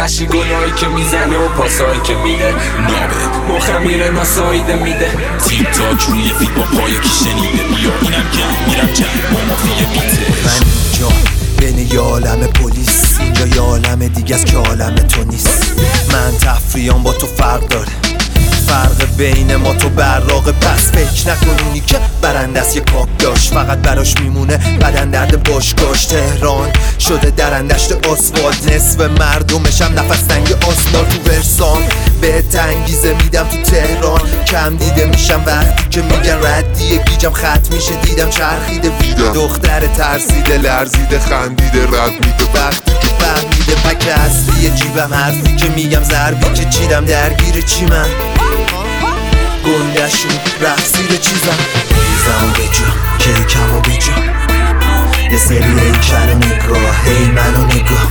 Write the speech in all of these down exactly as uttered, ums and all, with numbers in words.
خشی گلایی که میزنه و پاسایی که میده نابه مخم میره ناساییده میده تیک تاک روی فیت با پای کی شنیده بیا اینم که میرم جنگ با مافیه بیته من اینجا بین یه عالم پلیس اینجا یه عالم دیگه از که عالم تو نیست من تفریام با تو فرق داره فرق بین ما تو براقه پس فکر نکنونی که برندست یه کاک داشت فقط براش میمونه بدن درد باشگاش تهران شده درندشت آسفالت نصف مردمشم نفس تنگ آسنال تو ورسان به تنگیزه میدم تو تهران کم دیده میشم وقتی که میگن ردیه گیجم خط میشه دیدم چرخیده ویدم دختر ترسیده لرزیده خندیده رد میده وقتی که فهمیده پک اصلی جیبم حرفی که میگم ضربی که چیدم درگیر چی من گندشون رقصیر چیزم ریزم به جا کیکم و به جا یه سری هیکل نگاه هی منو نگاه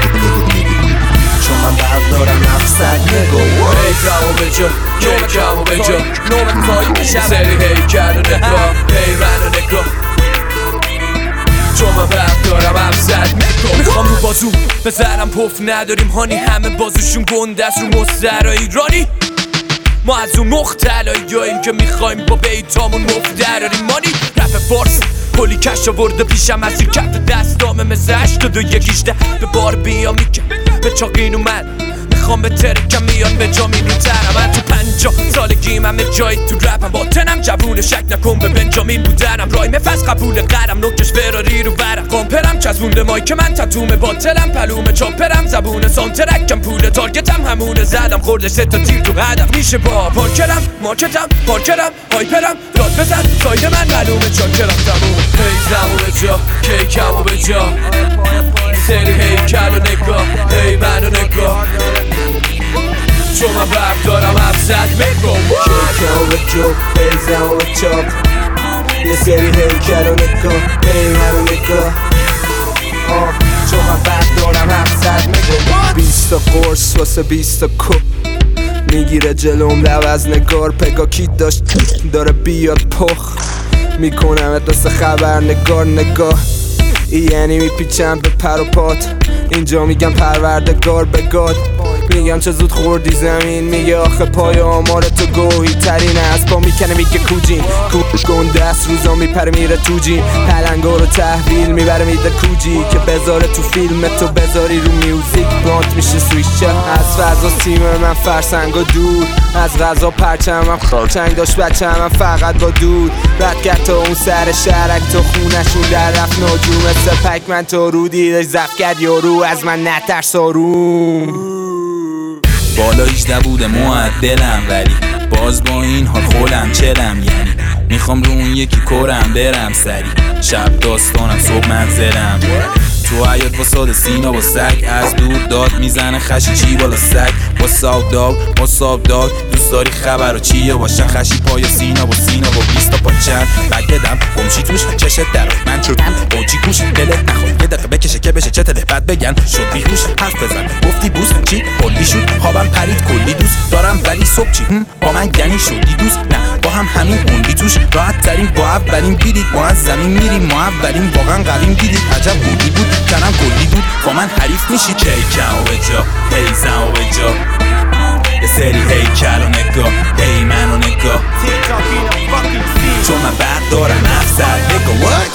چون من برق دارم افصد نگاه ریزم و به جا کیکم و به جا نومت پایی میشم سری هیکل نگاه هی منو نگاه چون من برق دارم افصد نگاه میخوام رو بازو بزنم پف نداریم هانی همه بازوشون گندست رو مستر ایرانی ما از اون مختلاییم که میخوایم با بیتامون مفت دراریم مانی رپ فارسی کلی کش آورده پیشم از این کف دستامه مثل هشتاد و یکیشده به بار بیا میگم به چاقین اومد میخوام به ترکم میاد به جا می رو ترم من تو پنجاه سالگیم همه جایی تو رپم با تنم جوونه شک نکن به بنجامین بودنم رایم فز قبول قرم نوکش فراری رو برم قامپرم چزمونده مای که من تتومه باطلم پلومه چاپرم زبونه سانترکم پوله تارگتم همونه زدم خورده سه تا تیر تو هدف میشه با پارکرم مارکتم پارکرم هایپرم داد بزن ساید من معلومه چاکرم تموم هیزم و به جا کیکم و به جا سری هیکل و نگاه هی منو نگاه چون من برق دارم افصد میگم کیکم و به جا هیزم و به جا یه سری هیکل و نگاه هی منو نگاه چون من برق دارم افصد میگم بیست تا قرص واسه بیست تا کپ میگیره جلوم لب از نگار پگا کیت داشت داره بیاد پخ میکنم اتناسه خبرنگار نگاه یعنی میپیچم به پر و پات اینجا میگم پروردگار به گاد میگم چه زود خوردی زمین میگه آخه پای آمار تو گوهی ترینه از پا میکنه میگه کوجین کوش گنده است روزا میپره میره تو جین پلنگا رو تحویل میبره میده کوجی که بذاره تو فیلم تو بذاری رو میوزیک بانت میشه سویشه از فضا سیم من فرسنگ و دور از غذا پرچمم خاچنگ داشت بچه‌م فقط با دود بدگرد تا اون سر شهرک تو خونشون در رفت ناجوم سپک من تو رو دیدش زفت کرد یارو از من نترس آروم بالا هیچده بوده معدلم ولی باز با این حال خولم چلم یعنی میخوام رو اون یکی کورم برم سری شب داستانم صبح منزلم تو حیات با ساد سینا با سگ از دور داد میزنه خشی چی بالا سگ با ساب داگ با ساب داگ دوست داری خبر و چیه باشن خشی پای سینا با سینا با بیستا پا چند بگ بدم گمشی توش چشت درات من شدم اوچی کوش دلت نخواد یه دقیقه بکشه که بشه چه تده بعد بگن شد بیهوش حرف بزن گفتی بوس چی کلی شد خوابم پرید کلی دوست دارم ولی صبح چی با من یعنی شدی دوست نه با هم همین اوندی توش راحت ترین با اولین بیدید ما از زمین میریم ما اولین واقعا قویم دیدید عجب بودی بود کنم کلی بود با من حریف میشی کیکم و به جا هیزم و به جا یه سری هیکل و نگاه هی منو نگاه چون من برق دارم افصد نگاه